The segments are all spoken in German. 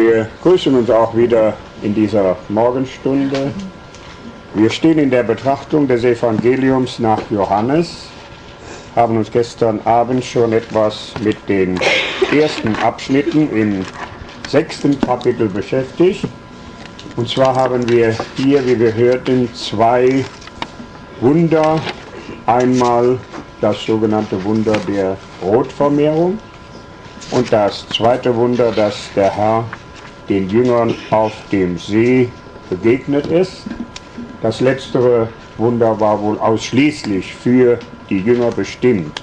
Wir grüßen uns auch wieder in dieser Morgenstunde. Wir stehen in der Betrachtung des Evangeliums nach Johannes, haben uns gestern Abend schon etwas mit den ersten Abschnitten im 6. Kapitel beschäftigt. Und zwar haben wir hier, wie wir hörten, zwei Wunder. Einmal das sogenannte Wunder der Brotvermehrung und das zweite Wunder, dass der Herr den Jüngern auf dem See begegnet ist. Das letztere Wunder war wohl ausschließlich für die Jünger bestimmt.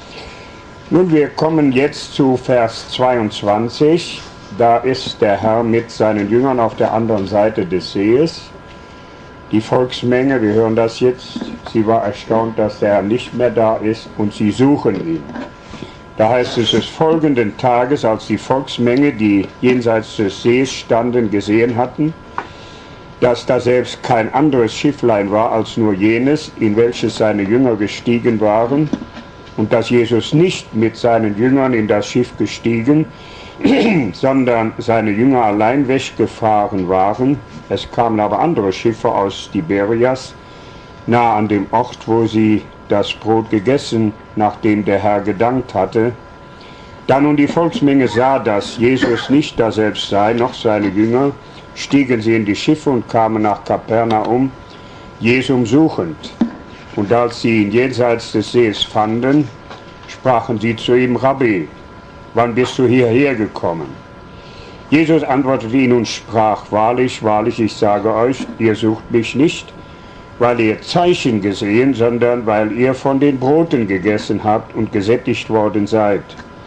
Nun, wir kommen jetzt zu Vers 22. Da ist der Herr mit seinen Jüngern auf der anderen Seite des Sees. Die Volksmenge, wir hören das jetzt, sie war erstaunt, dass der Herr nicht mehr da ist und sie suchen ihn. Da heißt es des folgenden Tages, als die Volksmenge, die jenseits des Sees standen, gesehen hatten, dass da selbst kein anderes Schifflein war als nur jenes, in welches seine Jünger gestiegen waren, und dass Jesus nicht mit seinen Jüngern in das Schiff gestiegen, sondern seine Jünger allein weggefahren waren. Es kamen aber andere Schiffe aus Tiberias, nahe an dem Ort, wo sie das Brot gegessen, nachdem der Herr gedankt hatte. Da nun die Volksmenge sah, dass Jesus nicht daselbst sei, noch seine Jünger, stiegen sie in die Schiffe und kamen nach Kapernaum, Jesum suchend. Und als sie ihn jenseits des Sees fanden, sprachen sie zu ihm: Rabbi, wann bist du hierher gekommen? Jesus antwortete ihnen und sprach: Wahrlich, wahrlich, ich sage euch, ihr sucht mich nicht, weil ihr Zeichen gesehen, sondern weil ihr von den Broten gegessen habt und gesättigt worden seid.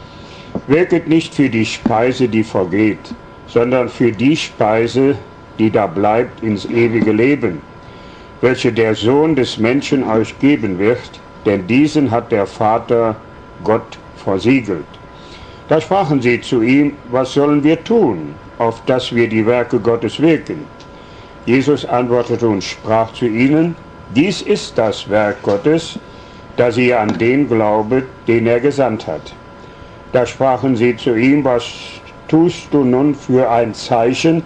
Wirket nicht für die Speise, die vergeht, sondern für die Speise, die da bleibt ins ewige Leben, welche der Sohn des Menschen euch geben wird, denn diesen hat der Vater Gott versiegelt. Da sprachen sie zu ihm: Was sollen wir tun, auf dass wir die Werke Gottes wirken? Jesus antwortete und sprach zu ihnen: Dies ist das Werk Gottes, dass ihr an den glaubet, den er gesandt hat. Da sprachen sie zu ihm: Was tust du nun für ein Zeichen,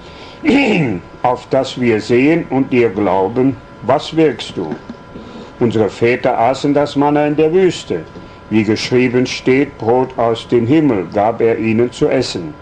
auf das wir sehen und dir glauben? Was wirkst du? Unsere Väter aßen das Manna in der Wüste. Wie geschrieben steht, Brot aus dem Himmel gab er ihnen zu essen.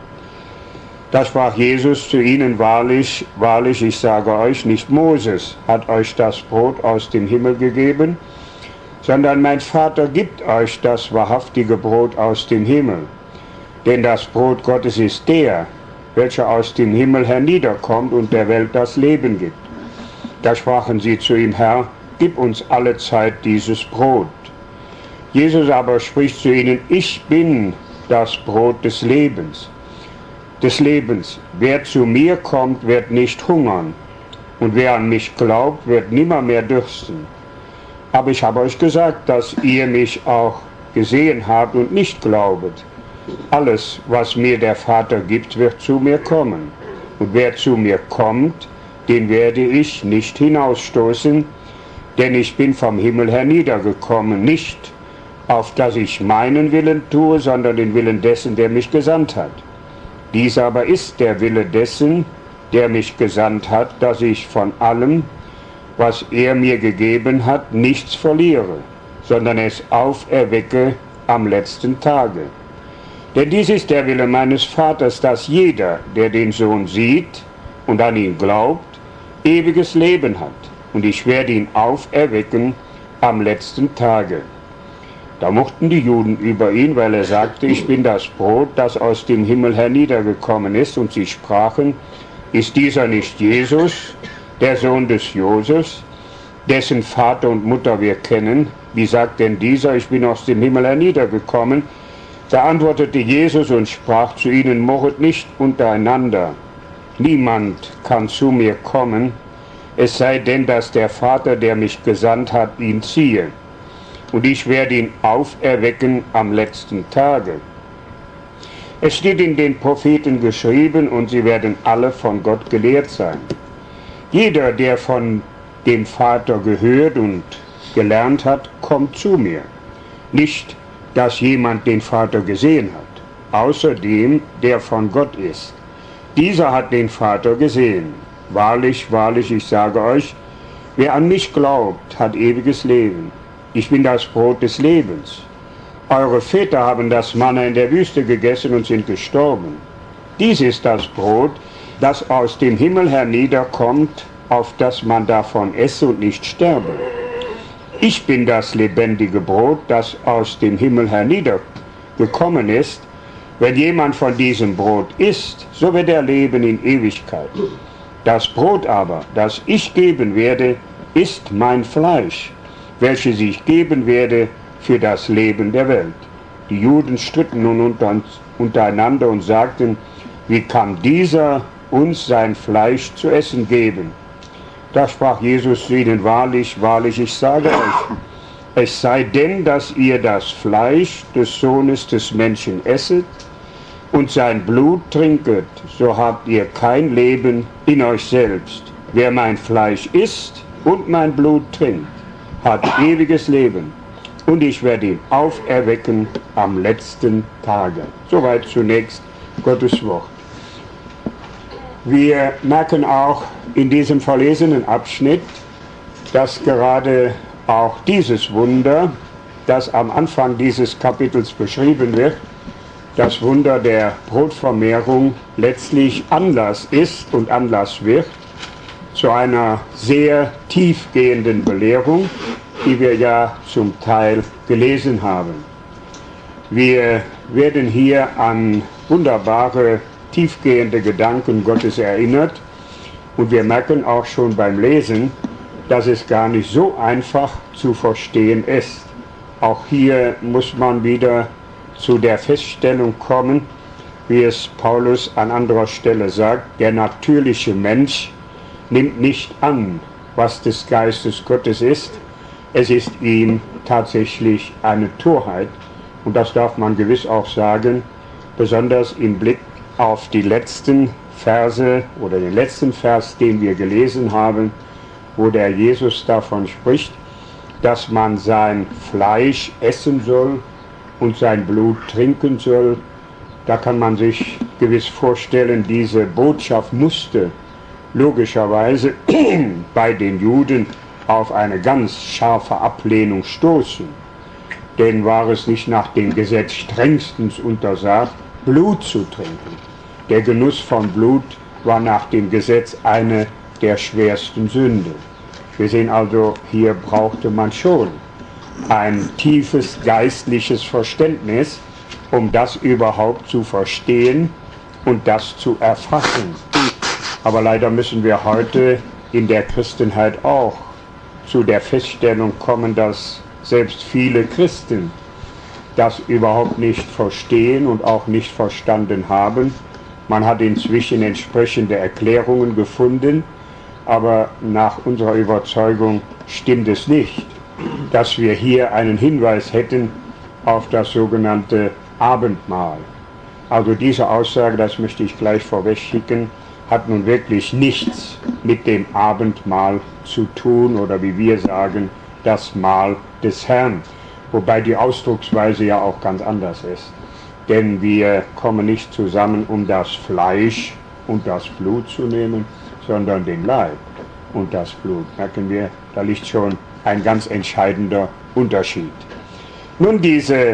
Da sprach Jesus zu ihnen: Wahrlich, wahrlich, ich sage euch, nicht Moses hat euch das Brot aus dem Himmel gegeben, sondern mein Vater gibt euch das wahrhaftige Brot aus dem Himmel. Denn das Brot Gottes ist der, welcher aus dem Himmel herniederkommt und der Welt das Leben gibt. Da sprachen sie zu ihm: Herr, gib uns alle Zeit dieses Brot. Jesus aber spricht zu ihnen: Ich bin das Brot des Lebens. Wer zu mir kommt, wird nicht hungern, und wer an mich glaubt, wird nimmermehr dürsten. Aber ich habe euch gesagt, dass ihr mich auch gesehen habt und nicht glaubet. Alles, was mir der Vater gibt, wird zu mir kommen. Und wer zu mir kommt, den werde ich nicht hinausstoßen, denn ich bin vom Himmel herniedergekommen, nicht auf dass ich meinen Willen tue, sondern den Willen dessen, der mich gesandt hat. Dies aber ist der Wille dessen, der mich gesandt hat, dass ich von allem, was er mir gegeben hat, nichts verliere, sondern es auferwecke am letzten Tage. Denn dies ist der Wille meines Vaters, dass jeder, der den Sohn sieht und an ihn glaubt, ewiges Leben hat, und ich werde ihn auferwecken am letzten Tage. Da mochten die Juden über ihn, weil er sagte: Ich bin das Brot, das aus dem Himmel herniedergekommen ist. Und sie sprachen: Ist dieser nicht Jesus, der Sohn des Josefs, dessen Vater und Mutter wir kennen? Wie sagt denn dieser: Ich bin aus dem Himmel herniedergekommen? Da antwortete Jesus und sprach zu ihnen: Murret nicht untereinander. Niemand kann zu mir kommen, es sei denn, dass der Vater, der mich gesandt hat, ihn ziehe. Und ich werde ihn auferwecken am letzten Tage. Es steht in den Propheten geschrieben, und sie werden alle von Gott gelehrt sein. Jeder, der von dem Vater gehört und gelernt hat, kommt zu mir. Nicht, dass jemand den Vater gesehen hat, außer dem, der von Gott ist. Dieser hat den Vater gesehen. Wahrlich, wahrlich, ich sage euch, wer an mich glaubt, hat ewiges Leben. Ich bin das Brot des Lebens. Eure Väter haben das Manna in der Wüste gegessen und sind gestorben. Dies ist das Brot, das aus dem Himmel herniederkommt, auf das man davon esse und nicht sterbe. Ich bin das lebendige Brot, das aus dem Himmel herniedergekommen ist. Wenn jemand von diesem Brot isst, so wird er leben in Ewigkeit. Das Brot aber, das ich geben werde, ist mein Fleisch, welches ich geben werde für das Leben der Welt. Die Juden stritten nun untereinander und sagten, wie kann dieser uns sein Fleisch zu essen geben? Da sprach Jesus zu ihnen, wahrlich, wahrlich, ich sage euch, es sei denn, dass ihr das Fleisch des Sohnes des Menschen esset und sein Blut trinket, so habt ihr kein Leben in euch selbst. Wer mein Fleisch isst und mein Blut trinkt, hat ewiges Leben, und ich werde ihn auferwecken am letzten Tage. Soweit zunächst Gottes Wort. Wir merken auch in diesem verlesenen Abschnitt, dass gerade auch dieses Wunder, das am Anfang dieses Kapitels beschrieben wird, das Wunder der Brotvermehrung, letztlich Anlass ist und Anlass wird zu einer sehr tiefgehenden Belehrung, die wir ja zum Teil gelesen haben. Wir werden hier an wunderbare, tiefgehende Gedanken Gottes erinnert, und wir merken auch schon beim Lesen, dass es gar nicht so einfach zu verstehen ist. Auch hier muss man wieder zu der Feststellung kommen, wie es Paulus an anderer Stelle sagt, der natürliche Mensch nimmt nicht an, was des Geistes Gottes ist. Es ist ihm tatsächlich eine Torheit, und das darf man gewiss auch sagen, besonders im Blick auf die letzten Verse oder den letzten Vers, den wir gelesen haben, wo der Jesus davon spricht, dass man sein Fleisch essen soll und sein Blut trinken soll. Da kann man sich gewiss vorstellen, diese Botschaft musste logischerweise bei den Juden auf eine ganz scharfe Ablehnung stoßen. Denn war es nicht nach dem Gesetz strengstens untersagt, Blut zu trinken. Der Genuss von Blut war nach dem Gesetz eine der schwersten Sünden. Wir sehen also, hier brauchte man schon ein tiefes geistliches Verständnis, um das überhaupt zu verstehen und das zu erfassen. Aber leider müssen wir heute in der Christenheit auch zu der Feststellung kommen, dass selbst viele Christen das überhaupt nicht verstehen und auch nicht verstanden haben. Man hat inzwischen entsprechende Erklärungen gefunden, aber nach unserer Überzeugung stimmt es nicht, dass wir hier einen Hinweis hätten auf das sogenannte Abendmahl. Also diese Aussage, das möchte ich gleich vorweg schicken, hat nun wirklich nichts mit dem Abendmahl zu tun oder wie wir sagen, das Mahl des Herrn. Wobei die Ausdrucksweise ja auch ganz anders ist. Denn wir kommen nicht zusammen, um das Fleisch und das Blut zu nehmen, sondern den Leib und das Blut. Merken wir, da liegt schon ein ganz entscheidender Unterschied. Nun, dieser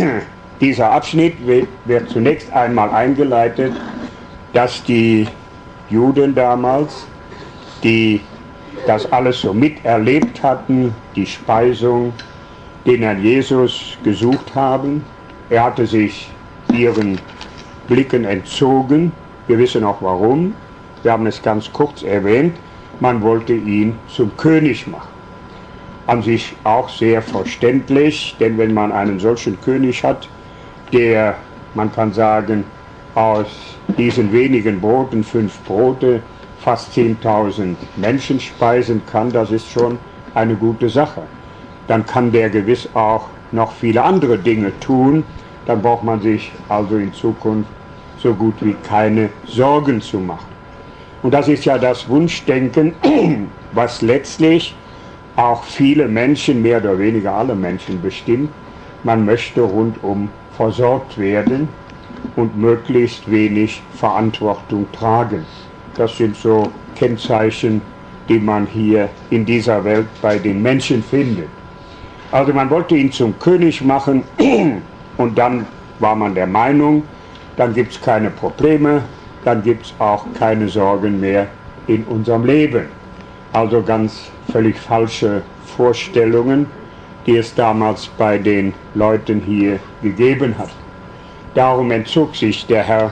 Abschnitt wird zunächst einmal eingeleitet, dass die Juden damals, die das alles so miterlebt hatten, die Speisung, den Herrn Jesus gesucht haben. Er hatte sich ihren Blicken entzogen. Wir wissen auch warum. Wir haben es ganz kurz erwähnt. Man wollte ihn zum König machen. An sich auch sehr verständlich, denn wenn man einen solchen König hat, der, man kann sagen, aus diesen wenigen Broten, 5 Brote, fast 10.000 Menschen speisen kann, das ist schon eine gute Sache. Dann kann der gewiss auch noch viele andere Dinge tun. Dann braucht man sich also in Zukunft so gut wie keine Sorgen zu machen. Und das ist ja das Wunschdenken, was letztlich auch viele Menschen, mehr oder weniger alle Menschen bestimmt. Man möchte rundum versorgt werden. und möglichst wenig Verantwortung tragen. Das sind so Kennzeichen, die man hier in dieser Welt bei den Menschen findet. Also man wollte ihn zum König machen und dann war man der Meinung, dann gibt es keine Probleme, dann gibt es auch keine Sorgen mehr in unserem Leben. Also ganz völlig falsche Vorstellungen, die es damals bei den Leuten hier gegeben hat. Darum entzog sich der Herr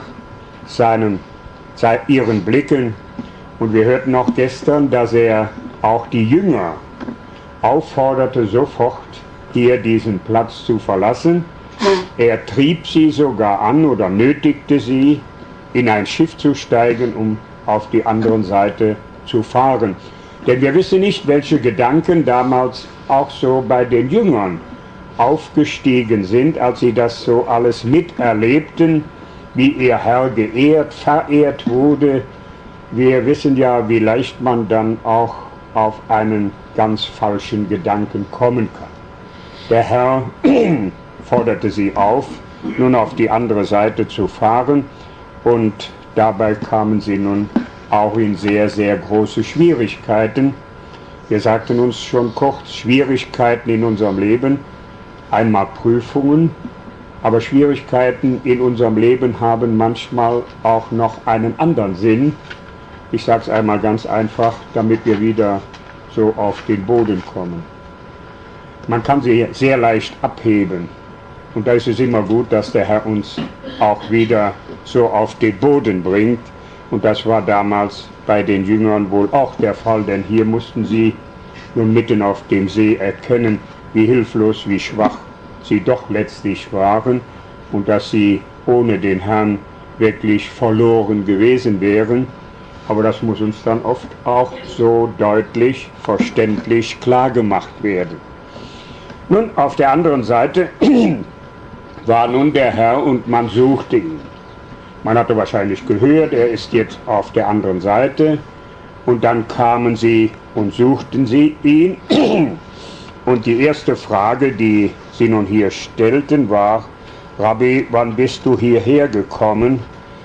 ihren Blicken und wir hörten auch gestern, dass er auch die Jünger aufforderte, sofort hier diesen Platz zu verlassen. Er trieb sie sogar an oder nötigte sie, in ein Schiff zu steigen, um auf die andere Seite zu fahren. Denn wir wissen nicht, welche Gedanken damals auch so bei den Jüngern aufgestiegen sind, als sie das so alles miterlebten, wie ihr Herr geehrt, verehrt wurde. Wir wissen ja, wie leicht man dann auch auf einen ganz falschen Gedanken kommen kann. Der Herr forderte sie auf, nun auf die andere Seite zu fahren, und dabei kamen sie nun auch in sehr, sehr große Schwierigkeiten. Wir sagten uns schon kurz, Schwierigkeiten in unserem Leben, einmal Prüfungen, aber Schwierigkeiten in unserem Leben haben manchmal auch noch einen anderen Sinn. Ich sage es einmal ganz einfach, damit wir wieder so auf den Boden kommen. Man kann sie sehr leicht abheben. Und da ist es immer gut, dass der Herr uns auch wieder so auf den Boden bringt. Und das war damals bei den Jüngern wohl auch der Fall, denn hier mussten sie nun mitten auf dem See erkennen, wie hilflos, wie schwach sie doch letztlich waren und dass sie ohne den Herrn wirklich verloren gewesen wären. Aber das muss uns dann oft auch so deutlich, verständlich klar gemacht werden. Nun, auf der anderen Seite war nun der Herr und man suchte ihn. Man hatte wahrscheinlich gehört, er ist jetzt auf der anderen Seite, und dann kamen sie und suchten sie ihn. Und die erste Frage, die sie nun hier stellten, war: Rabbi, wann bist du hierher gekommen?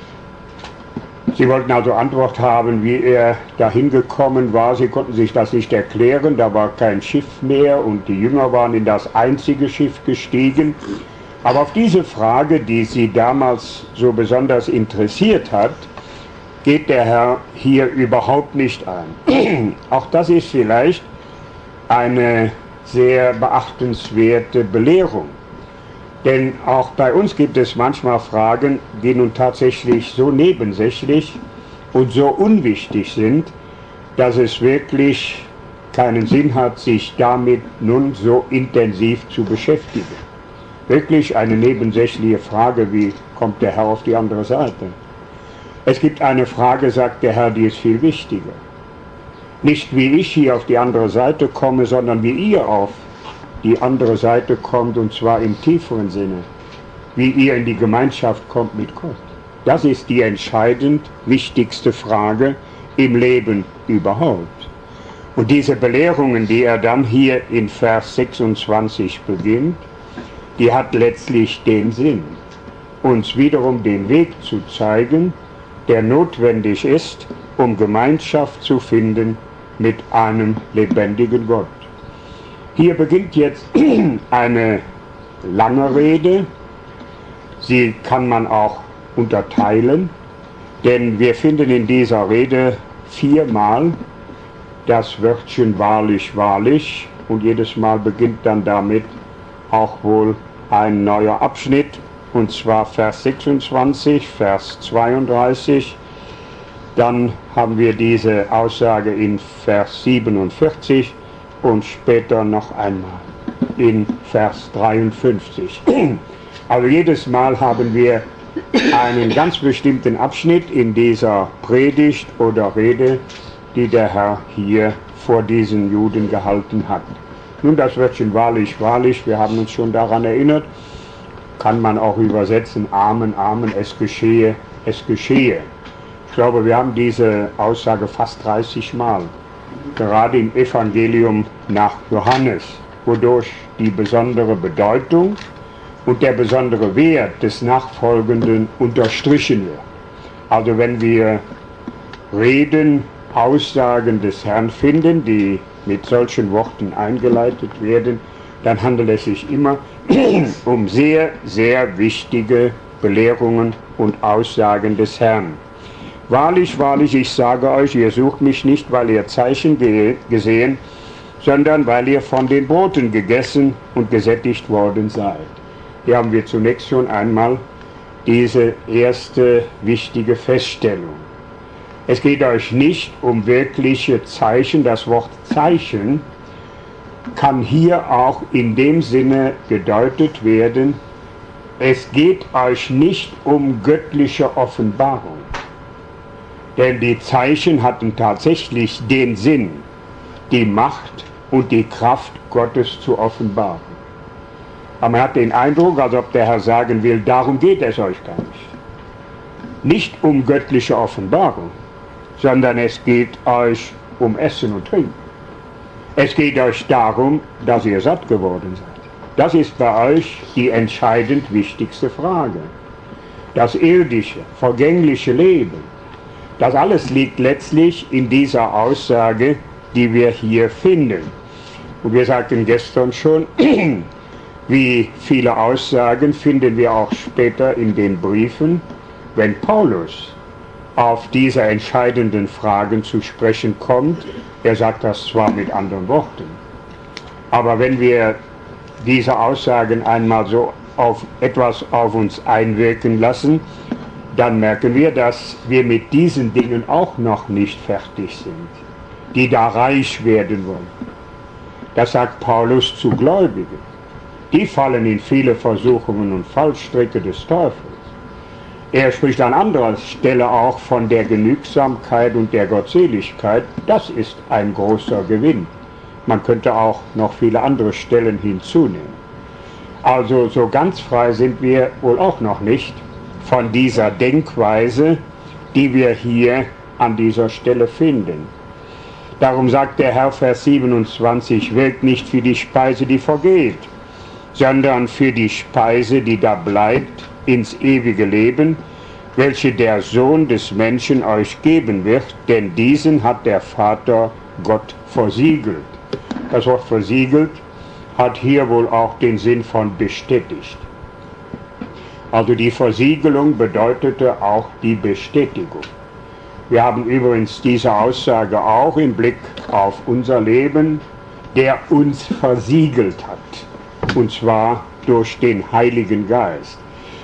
Sie wollten also Antwort haben, wie er dahin gekommen war. Sie konnten sich das nicht erklären, da war kein Schiff mehr und die Jünger waren in das einzige Schiff gestiegen. Aber auf diese Frage, die sie damals so besonders interessiert hat, geht der Herr hier überhaupt nicht ein. Auch das ist vielleicht eine sehr beachtenswerte Belehrung. Denn auch bei uns gibt es manchmal Fragen, die nun tatsächlich so nebensächlich und so unwichtig sind, dass es wirklich keinen Sinn hat, sich damit nun so intensiv zu beschäftigen. Wirklich eine nebensächliche Frage, wie kommt der Herr auf die andere Seite? Es gibt eine Frage, sagt der Herr, die ist viel wichtiger. Nicht wie ich hier auf die andere Seite komme, sondern wie ihr auf die andere Seite kommt, und zwar im tieferen Sinne, wie ihr in die Gemeinschaft kommt mit Gott. Das ist die entscheidend wichtigste Frage im Leben überhaupt. Und diese Belehrungen, die er dann hier in Vers 26 beginnt, die hat letztlich den Sinn, uns wiederum den Weg zu zeigen, der notwendig ist, um Gemeinschaft zu finden mit einem lebendigen Gott. Hier beginnt jetzt eine lange Rede, sie kann man auch unterteilen, denn wir finden in dieser Rede 4-mal das Wörtchen wahrlich, wahrlich, und jedes Mal beginnt dann damit auch wohl ein neuer Abschnitt, und zwar Vers 26, Vers 32, dann haben wir diese Aussage in Vers 47 und später noch einmal in Vers 53. Also jedes Mal haben wir einen ganz bestimmten Abschnitt in dieser Predigt oder Rede, die der Herr hier vor diesen Juden gehalten hat. Nun, das Wörtchen wahrlich, wahrlich, wir haben uns schon daran erinnert, kann man auch übersetzen, Amen, Amen, es geschehe, es geschehe. Ich glaube, wir haben diese Aussage fast 30 Mal, gerade im Evangelium nach Johannes, wodurch die besondere Bedeutung und der besondere Wert des Nachfolgenden unterstrichen wird. Also wenn wir Reden, Aussagen des Herrn finden, die mit solchen Worten eingeleitet werden, dann handelt es sich immer um sehr, sehr wichtige Belehrungen und Aussagen des Herrn. Wahrlich, wahrlich, ich sage euch, ihr sucht mich nicht, weil ihr Zeichen gesehen, sondern weil ihr von den Broten gegessen und gesättigt worden seid. Hier haben wir zunächst schon einmal diese erste wichtige Feststellung. Es geht euch nicht um wirkliche Zeichen. Das Wort Zeichen kann hier auch in dem Sinne gedeutet werden, es geht euch nicht um göttliche Offenbarung. Denn die Zeichen hatten tatsächlich den Sinn, die Macht und die Kraft Gottes zu offenbaren. Aber man hat den Eindruck, als ob der Herr sagen will, darum geht es euch gar nicht. Nicht um göttliche Offenbarung, sondern es geht euch um Essen und Trinken. Es geht euch darum, dass ihr satt geworden seid. Das ist bei euch die entscheidend wichtigste Frage. Das irdische, vergängliche Leben, das alles liegt letztlich in dieser Aussage, die wir hier finden. Und wir sagten gestern schon, wie viele Aussagen finden wir auch später in den Briefen, wenn Paulus auf diese entscheidenden Fragen zu sprechen kommt. Er sagt das zwar mit anderen Worten, aber wenn wir diese Aussagen einmal so auf etwas auf uns einwirken lassen, dann merken wir, dass wir mit diesen Dingen auch noch nicht fertig sind, die da reich werden wollen. Das sagt Paulus zu Gläubigen. Die fallen in viele Versuchungen und Fallstricke des Teufels. Er spricht an anderer Stelle auch von der Genügsamkeit und der Gottseligkeit. Das ist ein großer Gewinn. Man könnte auch noch viele andere Stellen hinzunehmen. Also so ganz frei sind wir wohl auch noch nicht von dieser Denkweise, die wir hier an dieser Stelle finden. Darum sagt der Herr, Vers 27, wirkt nicht für die Speise, die vergeht, sondern für die Speise, die da bleibt, ins ewige Leben, welche der Sohn des Menschen euch geben wird, denn diesen hat der Vater Gott versiegelt. Das Wort versiegelt hat hier wohl auch den Sinn von bestätigt. Also die Versiegelung bedeutete auch die Bestätigung. Wir haben übrigens diese Aussage auch im Blick auf unser Leben, der uns versiegelt hat, und zwar durch den Heiligen Geist.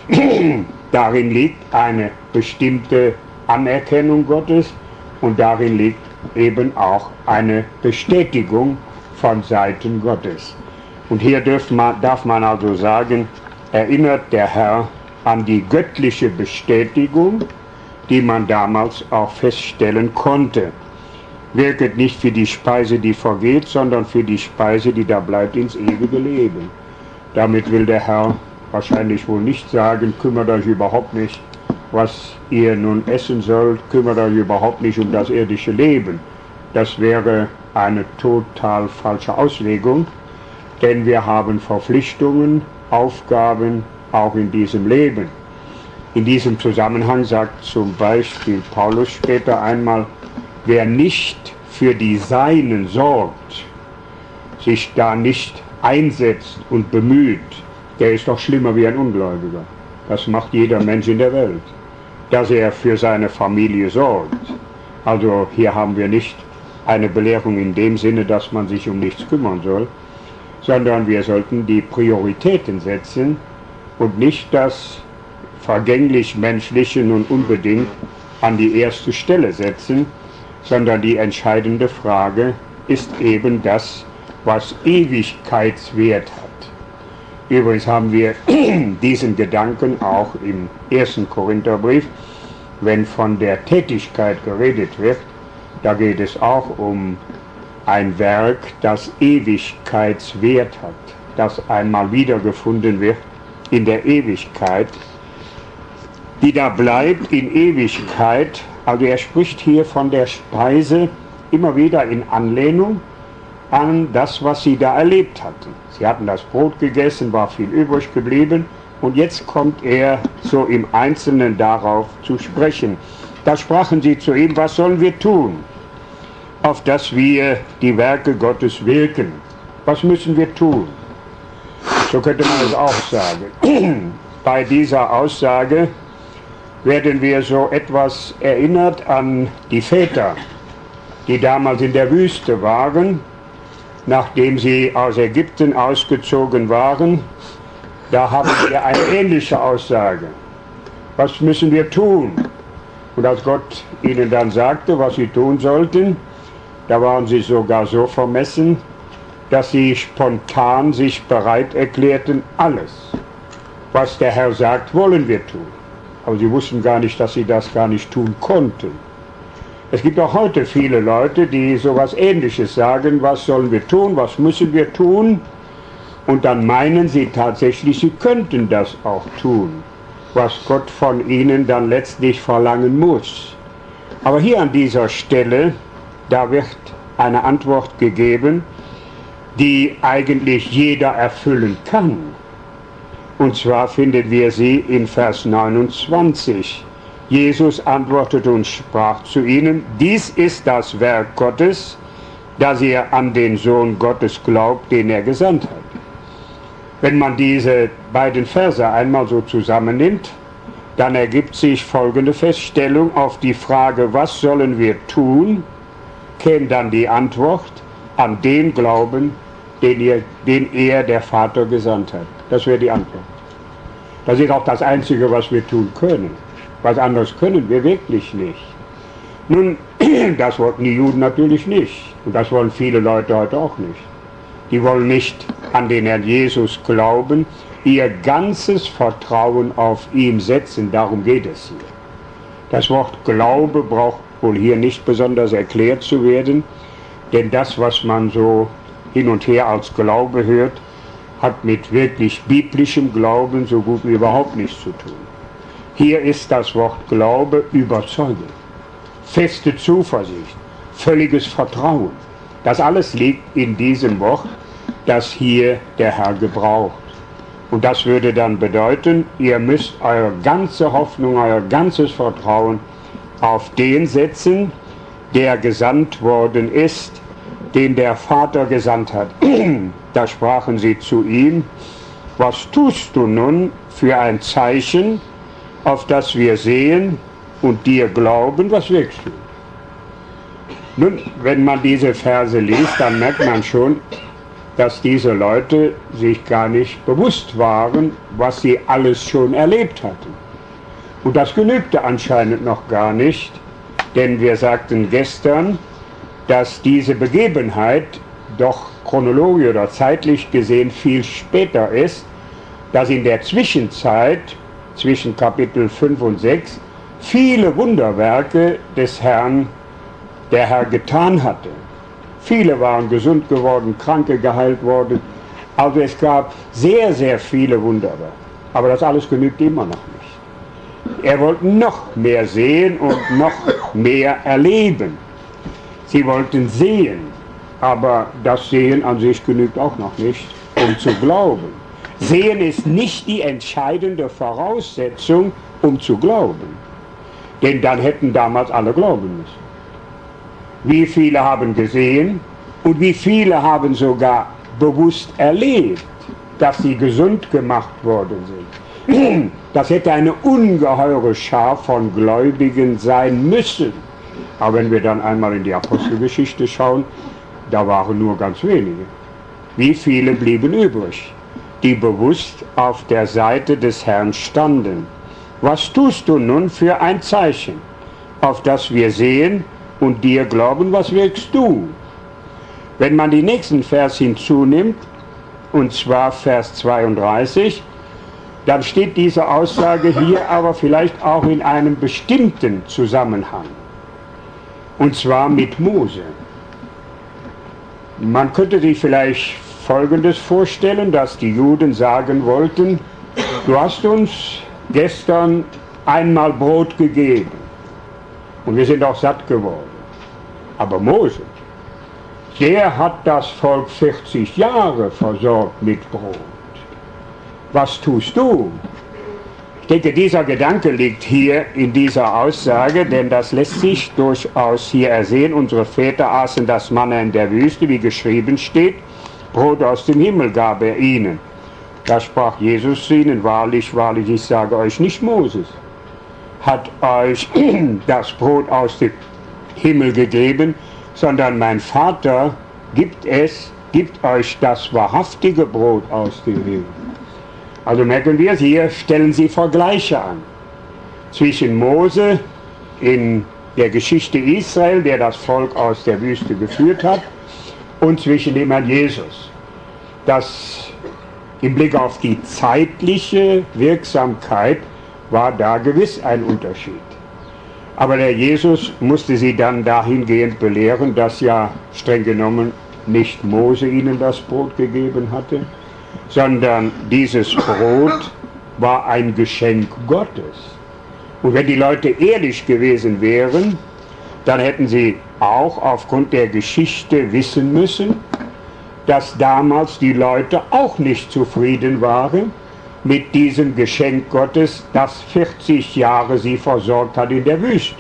Darin liegt eine bestimmte Anerkennung Gottes und darin liegt eben auch eine Bestätigung von Seiten Gottes. Und hier darf man also sagen, erinnert der Herr an die göttliche Bestätigung, die man damals auch feststellen konnte. Wirket nicht für die Speise, die vergeht, sondern für die Speise, die da bleibt, ins ewige Leben. Damit will der Herr wahrscheinlich wohl nicht sagen, kümmert euch überhaupt nicht, was ihr nun essen sollt, kümmert euch überhaupt nicht um das irdische Leben. Das wäre eine total falsche Auslegung, denn wir haben Verpflichtungen, Aufgaben auch in diesem Leben. In diesem Zusammenhang sagt zum Beispiel Paulus später einmal, wer nicht für die Seinen sorgt, sich da nicht einsetzt und bemüht, der ist doch schlimmer wie ein Ungläubiger. Das macht jeder Mensch in der Welt, dass er für seine Familie sorgt. Also hier haben wir nicht eine Belehrung in dem Sinne, dass man sich um nichts kümmern soll, sondern wir sollten die Prioritäten setzen und nicht das vergänglich-menschliche nun unbedingt an die erste Stelle setzen, sondern die entscheidende Frage ist eben das, was Ewigkeitswert hat. Übrigens haben wir diesen Gedanken auch im 1. Korintherbrief, wenn von der Tätigkeit geredet wird, da geht es auch um ein Werk, das Ewigkeitswert hat, das einmal wiedergefunden wird in der Ewigkeit, die da bleibt in Ewigkeit. Also er spricht hier von der Speise immer wieder in Anlehnung an das, was sie da erlebt hatten. Sie hatten das Brot gegessen, war viel übrig geblieben und jetzt kommt er so im Einzelnen darauf zu sprechen. Da sprachen sie zu ihm, was sollen wir tun, auf dass wir die Werke Gottes wirken? Was müssen wir tun? So könnte man es auch sagen. Bei dieser Aussage werden wir so etwas erinnert an die Väter, die damals in der Wüste waren, nachdem sie aus Ägypten ausgezogen waren. Da haben wir eine ähnliche Aussage. Was müssen wir tun? Und als Gott ihnen dann sagte, was sie tun sollten, da waren sie sogar so vermessen, dass sie spontan sich bereit erklärten, alles, was der Herr sagt, wollen wir tun. Aber sie wussten gar nicht, dass sie das gar nicht tun konnten. Es gibt auch heute viele Leute, die sowas Ähnliches sagen, was sollen wir tun, was müssen wir tun? Und dann meinen sie tatsächlich, sie könnten das auch tun, was Gott von ihnen dann letztlich verlangen muss. Aber hier an dieser Stelle, da wird eine Antwort gegeben, die eigentlich jeder erfüllen kann. Und zwar finden wir sie in Vers 29. Jesus antwortete und sprach zu ihnen, dies ist das Werk Gottes, dass ihr an den Sohn Gottes glaubt, den er gesandt hat. Wenn man diese beiden Verse einmal so zusammennimmt, dann ergibt sich folgende Feststellung auf die Frage, was sollen wir tun, käme dann die Antwort, an den Glauben, den er, der Vater, gesandt hat. Das wäre die Antwort. Das ist auch das Einzige, was wir tun können. Was anderes können wir wirklich nicht. Nun, das wollten die Juden natürlich nicht. Und das wollen viele Leute heute auch nicht. Die wollen nicht an den Herrn Jesus glauben, ihr ganzes Vertrauen auf ihn setzen. Darum geht es hier. Das Wort Glaube braucht wohl hier nicht besonders erklärt zu werden, denn das, was man so hin und her als Glaube hört, hat mit wirklich biblischem Glauben so gut wie überhaupt nichts zu tun. Hier ist das Wort Glaube Überzeugung, feste Zuversicht, völliges Vertrauen. Das alles liegt in diesem Wort, das hier der Herr gebraucht. Und das würde dann bedeuten, ihr müsst eure ganze Hoffnung, euer ganzes Vertrauen auf den setzen, der gesandt worden ist, den der Vater gesandt hat. Da sprachen sie zu ihm, was tust du nun für ein Zeichen, auf das wir sehen und dir glauben, was wirkst du? Nun, wenn man diese Verse liest, dann merkt man schon, dass diese Leute sich gar nicht bewusst waren, was sie alles schon erlebt hatten. Und das genügte anscheinend noch gar nicht, denn wir sagten gestern, dass diese Begebenheit doch chronologisch oder zeitlich gesehen viel später ist, dass in der Zwischenzeit, zwischen Kapitel 5 und 6, viele Wunderwerke des Herrn, der Herr getan hatte. Viele waren gesund geworden, Kranke geheilt worden. Also es gab sehr, sehr viele Wunderwerke. Aber das alles genügt immer noch nicht. Er wollte noch mehr sehen und noch mehr erleben. Sie wollten sehen, aber das Sehen an sich genügt auch noch nicht, um zu glauben. Sehen ist nicht die entscheidende Voraussetzung, um zu glauben. Denn dann hätten damals alle glauben müssen. Wie viele haben gesehen und wie viele haben sogar bewusst erlebt, dass sie gesund gemacht worden sind. Das hätte eine ungeheure Schar von Gläubigen sein müssen. Aber wenn wir dann einmal in die Apostelgeschichte schauen, da waren nur ganz wenige. Wie viele blieben übrig, die bewusst auf der Seite des Herrn standen? Was tust du nun für ein Zeichen, auf das wir sehen und dir glauben, was wirkst du? Wenn man die nächsten Vers hinzunimmt, und zwar Vers 32, dann steht diese Aussage hier aber vielleicht auch in einem bestimmten Zusammenhang. Und zwar mit Mose. Man könnte sich vielleicht Folgendes vorstellen, dass die Juden sagen wollten, du hast uns gestern einmal Brot gegeben und wir sind auch satt geworden. Aber Mose, der hat das Volk 40 Jahre versorgt mit Brot. Was tust du? Ich denke, dieser Gedanke liegt hier in dieser Aussage, denn das lässt sich durchaus hier ersehen. Unsere Väter aßen das Manna in der Wüste, wie geschrieben steht, Brot aus dem Himmel gab er ihnen. Da sprach Jesus zu ihnen, wahrlich, wahrlich, ich sage euch, nicht Moses hat euch das Brot aus dem Himmel gegeben, sondern mein Vater gibt euch das wahrhaftige Brot aus dem Himmel. Also merken wir, hier stellen sie Vergleiche an zwischen Mose in der Geschichte Israel, der das Volk aus der Wüste geführt hat, und zwischen dem Herrn Jesus. Das im Blick auf die zeitliche Wirksamkeit war da gewiss ein Unterschied. Aber der Jesus musste sie dann dahingehend belehren, dass ja streng genommen nicht Mose ihnen das Brot gegeben hatte, sondern dieses Brot war ein Geschenk Gottes. Und wenn die Leute ehrlich gewesen wären, dann hätten sie auch aufgrund der Geschichte wissen müssen, dass damals die Leute auch nicht zufrieden waren mit diesem Geschenk Gottes, das 40 Jahre sie versorgt hat in der Wüste.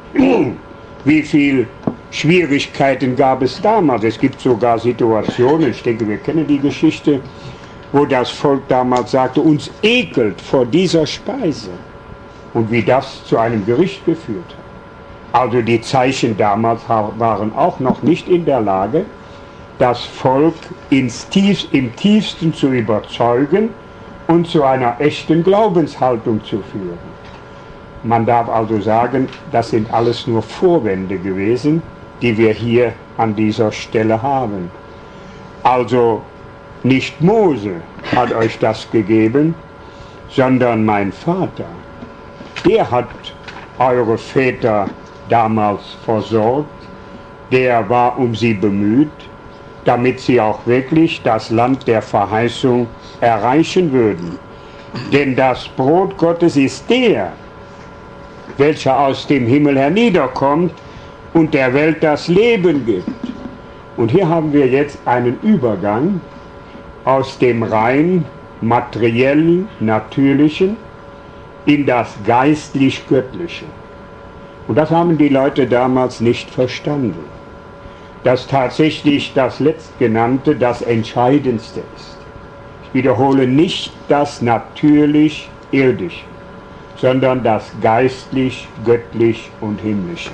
Wie viel Schwierigkeiten gab es damals? Es gibt sogar Situationen, ich denke, wir kennen die Geschichte, wo das Volk damals sagte, uns ekelt vor dieser Speise. Und wie das zu einem Gericht geführt hat. Also die Zeichen damals waren auch noch nicht in der Lage, das Volk im tiefsten zu überzeugen und zu einer echten Glaubenshaltung zu führen. Man darf also sagen, das sind alles nur Vorwände gewesen, die wir hier an dieser Stelle haben. Also nicht Mose hat euch das gegeben, sondern mein Vater. Der hat eure Väter damals versorgt, der war um sie bemüht, damit sie auch wirklich das Land der Verheißung erreichen würden. Denn das Brot Gottes ist der, welcher aus dem Himmel herniederkommt und der Welt das Leben gibt. Und hier haben wir jetzt einen Übergang aus dem rein materiellen, natürlichen in das geistlich-göttliche. Und das haben die Leute damals nicht verstanden, dass tatsächlich das Letztgenannte das Entscheidendste ist. Ich wiederhole, nicht das natürlich-irdische, sondern das geistlich, göttlich und himmlische.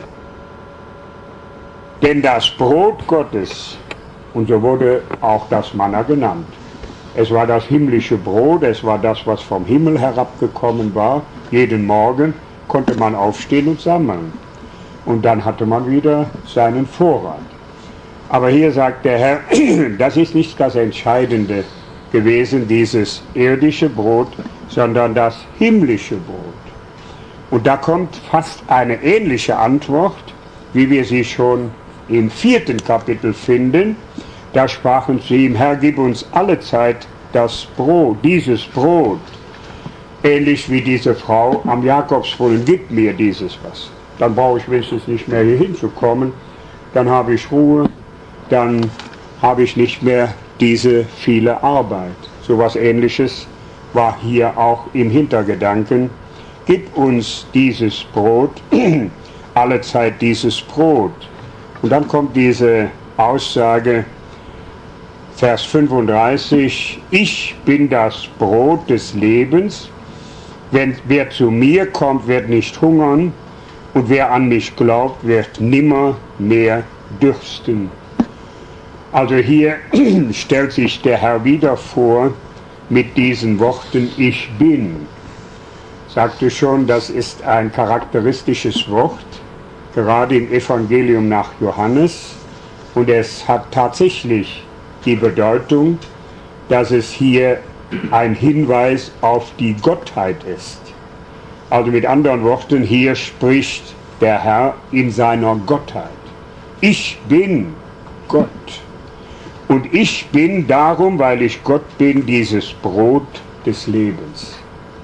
Denn das Brot Gottes, und so wurde auch das Manna genannt, es war das himmlische Brot, es war das, was vom Himmel herabgekommen war. Jeden Morgen konnte man aufstehen und sammeln. Und dann hatte man wieder seinen Vorrat. Aber hier sagt der Herr, das ist nicht das Entscheidende gewesen, dieses irdische Brot, sondern das himmlische Brot. Und da kommt fast eine ähnliche Antwort, wie wir sie schon im 4. Kapitel finden. Da sprachen sie ihm, Herr, gib uns allezeit das Brot, dieses Brot. Ähnlich wie diese Frau am Jakobsbrunnen, gib mir dieses was. Dann brauche ich wenigstens nicht mehr hier hinzukommen. Dann habe ich Ruhe, dann habe ich nicht mehr diese viele Arbeit. So etwas Ähnliches war hier auch im Hintergedanken. Gib uns dieses Brot, allezeit dieses Brot. Und dann kommt diese Aussage, Vers 35, ich bin das Brot des Lebens, wer zu mir kommt, wird nicht hungern, und wer an mich glaubt, wird nimmer mehr dürsten. Also hier stellt sich der Herr wieder vor mit diesen Worten, ich bin. Sagte schon, das ist ein charakteristisches Wort, gerade im Evangelium nach Johannes, und es hat tatsächlich die Bedeutung, dass es hier ein Hinweis auf die Gottheit ist. Also mit anderen Worten, hier spricht der Herr in seiner Gottheit. Ich bin Gott. Und ich bin darum, weil ich Gott bin, dieses Brot des Lebens.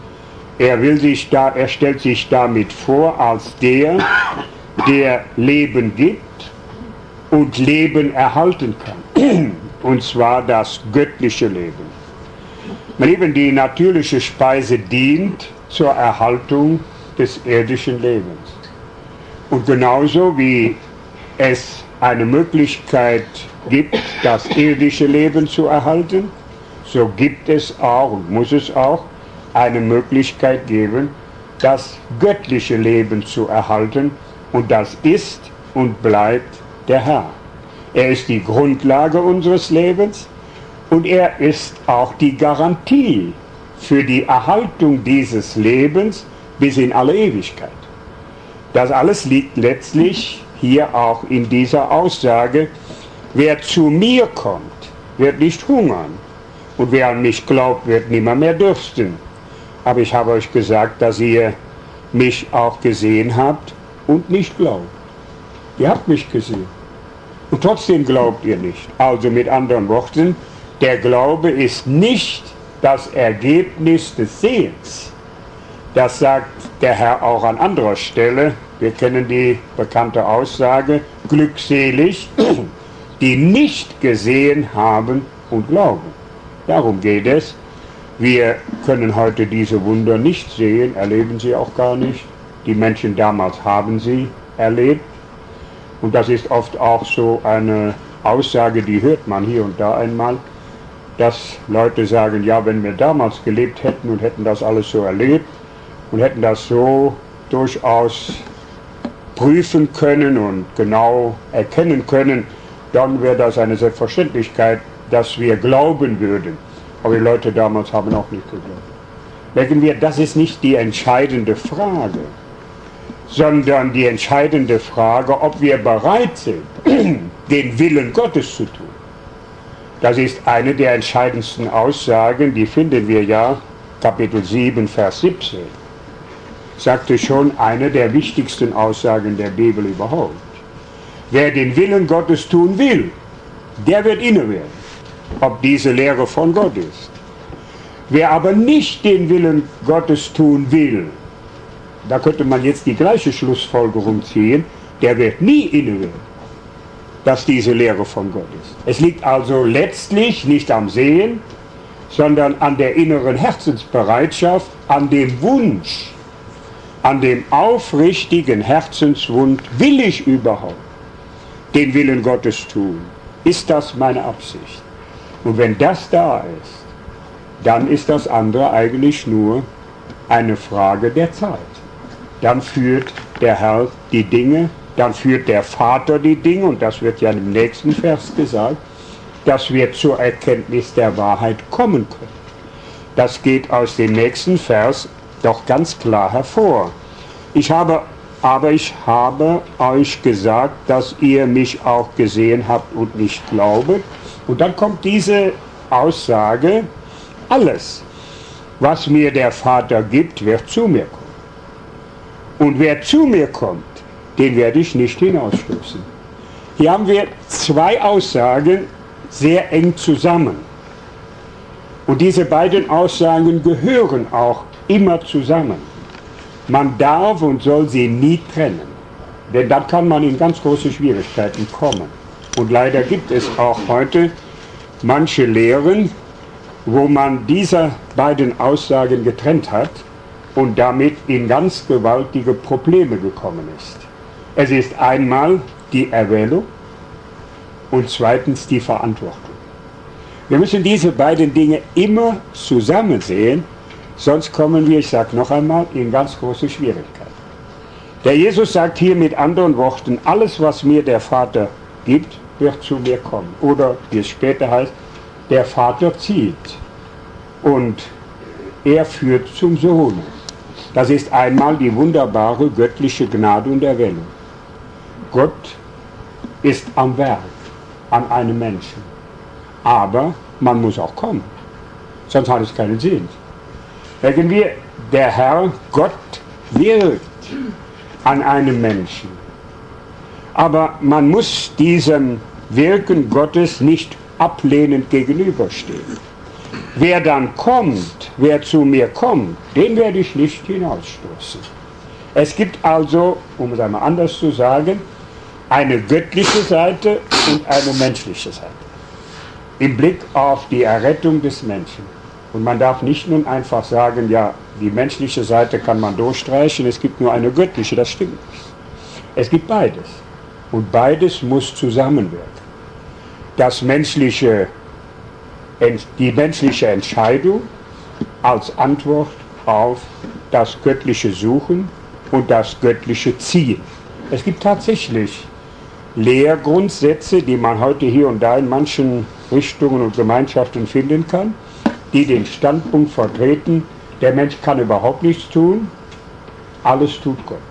Er stellt sich damit vor als der Leben gibt und Leben erhalten kann. Und zwar das göttliche Leben. Meine Lieben, die natürliche Speise dient zur Erhaltung des irdischen Lebens. Und genauso wie es eine Möglichkeit gibt, das irdische Leben zu erhalten, so gibt es auch und muss es auch eine Möglichkeit geben, das göttliche Leben zu erhalten. Und das ist und bleibt der Herr. Er ist die Grundlage unseres Lebens und er ist auch die Garantie für die Erhaltung dieses Lebens bis in alle Ewigkeit. Das alles liegt letztlich hier auch in dieser Aussage: Wer zu mir kommt, wird nicht hungern, und wer an mich glaubt, wird nimmer mehr dürsten. Aber ich habe euch gesagt, dass ihr mich auch gesehen habt und nicht glaubt. Ihr habt mich gesehen und trotzdem glaubt ihr nicht. Also mit anderen Worten, der Glaube ist nicht das Ergebnis des Sehens. Das sagt der Herr auch an anderer Stelle. Wir kennen die bekannte Aussage: Glückselig, die nicht gesehen haben und glauben. Darum geht es. Wir können heute diese Wunder nicht sehen, erleben sie auch gar nicht. Die Menschen damals haben sie erlebt. Und das ist oft auch so eine Aussage, die hört man hier und da einmal, dass Leute sagen, ja, wenn wir damals gelebt hätten und hätten das alles so erlebt und hätten das so durchaus prüfen können und genau erkennen können, dann wäre das eine Selbstverständlichkeit, dass wir glauben würden. Aber die Leute damals haben auch nicht geglaubt. Merken wir, das ist nicht die entscheidende Frage, sondern die entscheidende Frage, ob wir bereit sind, den Willen Gottes zu tun. Das ist eine der entscheidendsten Aussagen, die finden wir ja, Kapitel 7, Vers 17. Sagte schon, eine der wichtigsten Aussagen der Bibel überhaupt. Wer den Willen Gottes tun will, der wird inne werden, ob diese Lehre von Gott ist. Wer aber nicht den Willen Gottes tun will, da könnte man jetzt die gleiche Schlussfolgerung ziehen, der wird nie inne werden, dass diese Lehre von Gott ist. Es liegt also letztlich nicht am Sehen, sondern an der inneren Herzensbereitschaft, an dem Wunsch, an dem aufrichtigen Herzenswunsch: will ich überhaupt den Willen Gottes tun? Ist das meine Absicht? Und wenn das da ist, dann ist das andere eigentlich nur eine Frage der Zeit. Dann führt der Herr die Dinge, dann führt der Vater die Dinge, und das wird ja im nächsten Vers gesagt, dass wir zur Erkenntnis der Wahrheit kommen können. Das geht aus dem nächsten Vers doch ganz klar hervor. Ich habe euch gesagt, dass ihr mich auch gesehen habt und nicht glaubet. Und dann kommt diese Aussage: Alles, was mir der Vater gibt, wird zu mir kommen. Und wer zu mir kommt, den werde ich nicht hinausstoßen. Hier haben wir zwei Aussagen sehr eng zusammen. Und diese beiden Aussagen gehören auch immer zusammen. Man darf und soll sie nie trennen, denn dann kann man in ganz große Schwierigkeiten kommen. Und leider gibt es auch heute manche Lehren, wo man diese beiden Aussagen getrennt hat und damit in ganz gewaltige Probleme gekommen ist. Es ist einmal die Erwählung und zweitens die Verantwortung. Wir müssen diese beiden Dinge immer zusammen sehen, sonst kommen wir, ich sage noch einmal, in ganz große Schwierigkeiten. Der Jesus sagt hier mit anderen Worten: Alles, was mir der Vater gibt, wird zu mir kommen. Oder wie es später heißt, der Vater zieht und er führt zum Sohn. Das ist einmal die wunderbare göttliche Gnade und Erwählung. Gott ist am Werk an einem Menschen. Aber man muss auch kommen, sonst hat es keinen Sinn. Merken wir, der Herr Gott wirkt an einem Menschen. Aber man muss diesem Wirken Gottes nicht ablehnend gegenüberstehen. Wer dann kommt, wer zu mir kommt, den werde ich nicht hinausstoßen. Es gibt also, um es einmal anders zu sagen, eine göttliche Seite und eine menschliche Seite. Im Blick auf die Errettung des Menschen. Und man darf nicht nun einfach sagen, ja, die menschliche Seite kann man durchstreichen, es gibt nur eine göttliche, das stimmt nicht. Es gibt beides. Und beides muss zusammenwirken. Die menschliche Entscheidung als Antwort auf das göttliche Suchen und das göttliche Ziehen. Es gibt tatsächlich Lehrgrundsätze, die man heute hier und da in manchen Richtungen und Gemeinschaften finden kann, die den Standpunkt vertreten, der Mensch kann überhaupt nichts tun, alles tut Gott.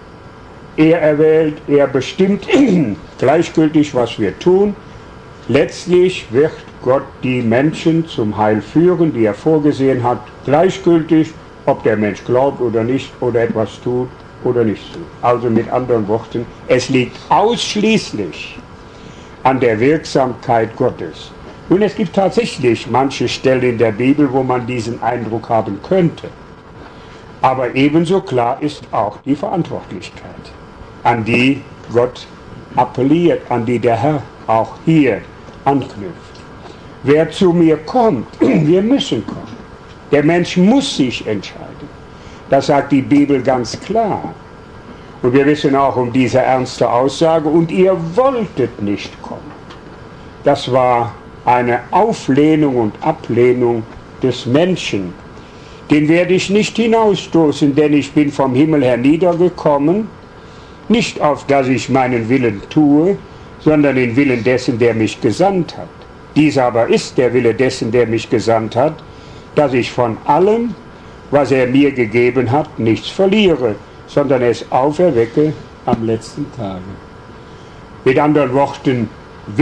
Er erwählt, er bestimmt, gleichgültig was wir tun. Letztlich wird Gott die Menschen zum Heil führen, die er vorgesehen hat, gleichgültig, ob der Mensch glaubt oder nicht, oder etwas tut oder nichts tut. Also mit anderen Worten, es liegt ausschließlich an der Wirksamkeit Gottes. Und es gibt tatsächlich manche Stellen in der Bibel, wo man diesen Eindruck haben könnte. Aber ebenso klar ist auch die Verantwortlichkeit, an die Gott appelliert, an die der Herr auch hier anknüpft. Wer zu mir kommt, wir müssen kommen. Der Mensch muss sich entscheiden. Das sagt die Bibel ganz klar. Und wir wissen auch um diese ernste Aussage, und ihr wolltet nicht kommen. Das war eine Auflehnung und Ablehnung des Menschen. Den werde ich nicht hinausstoßen, denn ich bin vom Himmel herniedergekommen, nicht auf dass ich meinen Willen tue, sondern den Willen dessen, der mich gesandt hat. Dies aber ist der Wille dessen, der mich gesandt hat, dass ich von allem, was er mir gegeben hat, nichts verliere, sondern es auferwecke am letzten Tage. Mit anderen Worten,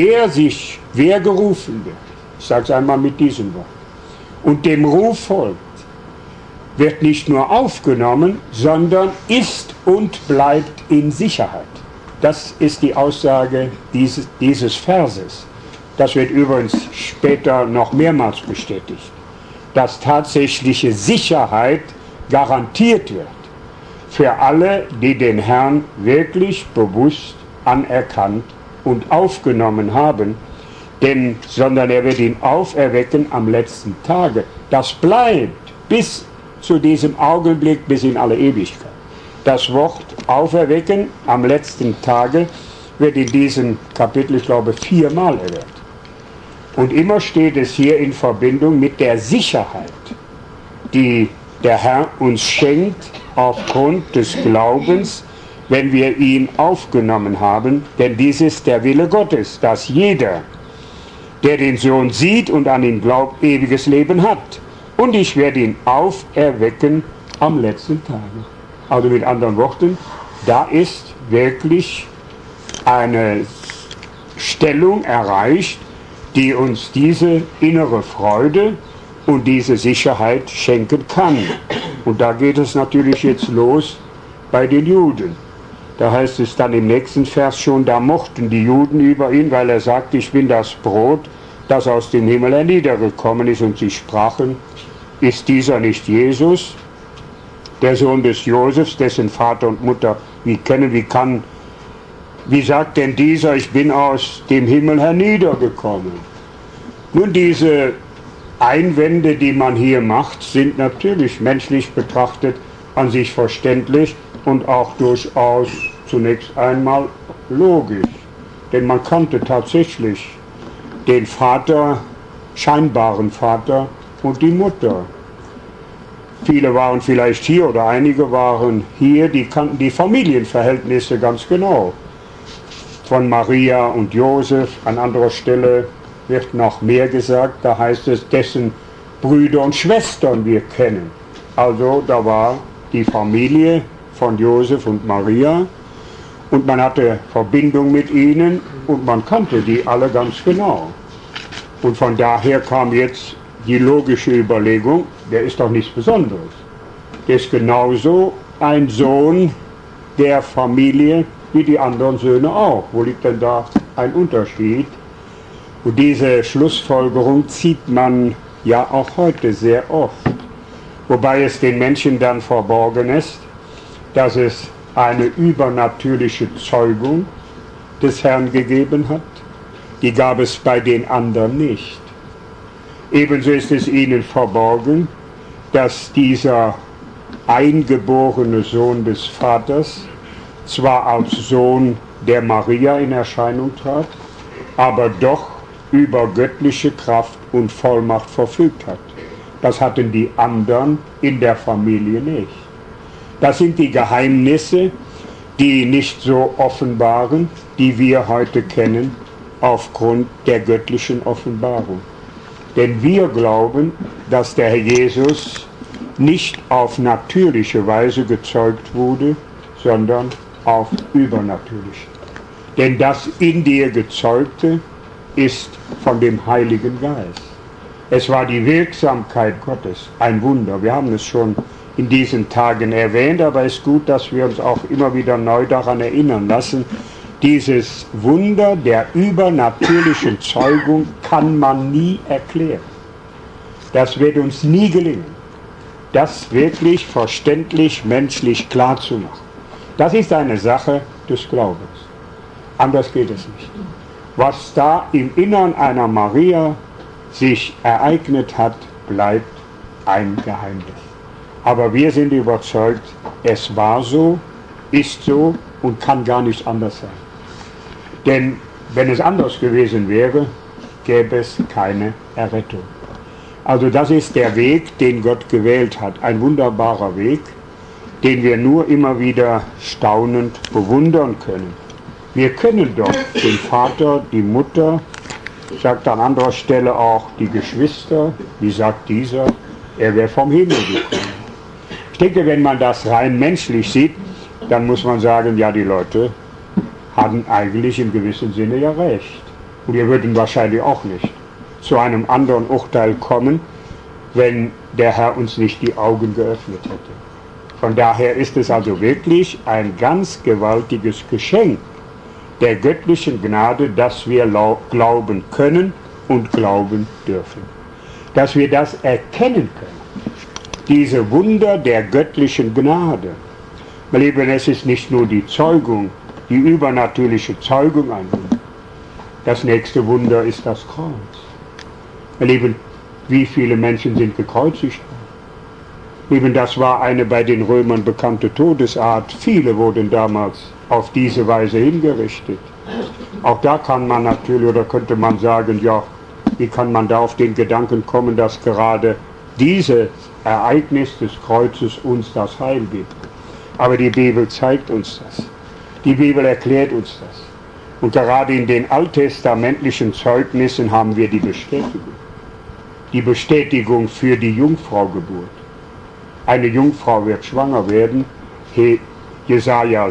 wer gerufen wird, ich sage es einmal mit diesem Wort, und dem Ruf folgt, wird nicht nur aufgenommen, sondern ist und bleibt in Sicherheit. Das ist die Aussage dieses Verses. Das wird übrigens später noch mehrmals bestätigt, dass tatsächliche Sicherheit garantiert wird für alle, die den Herrn wirklich bewusst anerkannt und aufgenommen haben, sondern er wird ihn auferwecken am letzten Tage. Das bleibt bis zu diesem Augenblick, bis in alle Ewigkeit. Das Wort auferwecken am letzten Tage wird in diesem Kapitel, ich glaube, 4-mal erwähnt. Und immer steht es hier in Verbindung mit der Sicherheit, die der Herr uns schenkt aufgrund des Glaubens, wenn wir ihn aufgenommen haben. Denn dies ist der Wille Gottes, dass jeder, der den Sohn sieht und an ihn glaubt, ewiges Leben hat. Und ich werde ihn auferwecken am letzten Tage. Also mit anderen Worten, da ist wirklich eine Stellung erreicht, die uns diese innere Freude und diese Sicherheit schenken kann. Und da geht es natürlich jetzt los bei den Juden. Da heißt es dann im nächsten Vers schon, da mochten die Juden über ihn, weil er sagt, ich bin das Brot, das aus dem Himmel herniedergekommen ist. Und sie sprachen, ist dieser nicht Jesus, der Sohn des Josefs, dessen Vater und Mutter wir kennen? Wie sagt denn dieser, ich bin aus dem Himmel herniedergekommen? Nun, diese Einwände, die man hier macht, sind natürlich menschlich betrachtet an sich verständlich und auch durchaus zunächst einmal logisch. Denn man kannte tatsächlich den Vater, scheinbaren Vater und die Mutter. Viele waren vielleicht hier oder einige waren hier, die kannten die Familienverhältnisse ganz genau. Von Maria und Josef, an anderer Stelle wird noch mehr gesagt, da heißt es, dessen Brüder und Schwestern wir kennen. Also da war die Familie von Josef und Maria und man hatte Verbindung mit ihnen und man kannte die alle ganz genau. Und von daher kam jetzt die logische Überlegung, der ist doch nichts Besonderes. Der ist genauso ein Sohn der Familie wie die anderen Söhne auch. Wo liegt denn da ein Unterschied? Und diese Schlussfolgerung zieht man ja auch heute sehr oft. Wobei es den Menschen dann verborgen ist, dass es eine übernatürliche Zeugung des Herrn gegeben hat, die gab es bei den anderen nicht. Ebenso ist es ihnen verborgen, dass dieser eingeborene Sohn des Vaters zwar als Sohn der Maria in Erscheinung trat, aber doch über göttliche Kraft und Vollmacht verfügt hat. Das hatten die anderen in der Familie nicht. Das sind die Geheimnisse, die nicht so offenbaren, die wir heute kennen, aufgrund der göttlichen Offenbarung. Denn wir glauben, dass der Herr Jesus nicht auf natürliche Weise gezeugt wurde, sondern auf übernatürliche. Denn das in dir Gezeugte ist von dem Heiligen Geist. Es war die Wirksamkeit Gottes, ein Wunder. Wir haben es schon in diesen Tagen erwähnt, aber es ist gut, dass wir uns auch immer wieder neu daran erinnern lassen. Dieses Wunder der übernatürlichen Zeugung kann man nie erklären. Das wird uns nie gelingen, das wirklich verständlich, menschlich klar zu machen. Das ist eine Sache des Glaubens. Anders geht es nicht. Was da im Innern einer Maria sich ereignet hat, bleibt ein Geheimnis. Aber wir sind überzeugt, es war so, ist so und kann gar nicht anders sein. Denn wenn es anders gewesen wäre, gäbe es keine Errettung. Also das ist der Weg, den Gott gewählt hat. Ein wunderbarer Weg, den wir nur immer wieder staunend bewundern können. Wir können doch den Vater, die Mutter, sagt an anderer Stelle auch die Geschwister, wie sagt dieser, er wäre vom Himmel gekommen. Ich denke, wenn man das rein menschlich sieht, dann muss man sagen, ja, die Leute hatten eigentlich im gewissen Sinne ja recht. Und wir würden wahrscheinlich auch nicht zu einem anderen Urteil kommen, wenn der Herr uns nicht die Augen geöffnet hätte. Von daher ist es also wirklich ein ganz gewaltiges Geschenk der göttlichen Gnade, dass wir glauben können und glauben dürfen. Dass wir das erkennen können, diese Wunder der göttlichen Gnade. Meine Lieben, es ist nicht nur die Zeugung, die übernatürliche Zeugung ein Wunder. Das nächste Wunder ist das Kreuz. Meine Lieben, wie viele Menschen sind gekreuzigt worden? Eben, das war eine bei den Römern bekannte Todesart. Viele wurden damals auf diese Weise hingerichtet. Auch da kann man natürlich, oder könnte man sagen, ja, wie kann man da auf den Gedanken kommen, dass gerade dieses Ereignis des Kreuzes uns das Heil gibt. Aber die Bibel zeigt uns das. Die Bibel erklärt uns das. Und gerade in den alttestamentlichen Zeugnissen haben wir die Bestätigung. Die Bestätigung für die Jungfraugeburt. Eine Jungfrau wird schwanger werden, Jesaja